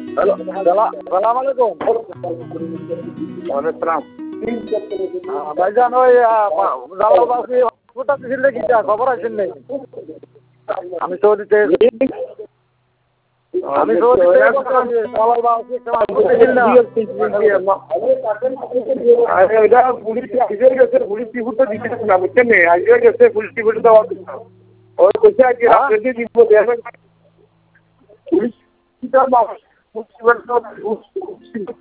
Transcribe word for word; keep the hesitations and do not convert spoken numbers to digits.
Hello সালাম আলাইকুম। ওয়ালাইকুম সালাম। ভাইজান ওই জালালবাসী হসপিটাল ছিল কি খবর আছেন নেই? আমি সৌদিতে আমি সৌদিতে জালালবাসী ওইটা পুলিশ আসে গেছে, পুলিশ টিপুর তো দিতে না বুঝছেন নি, আসে গেছে পুলিশ টিপুর দেওয়া ওই কইছে আর কি রাত্রে দিব দেখবেন পুলিশ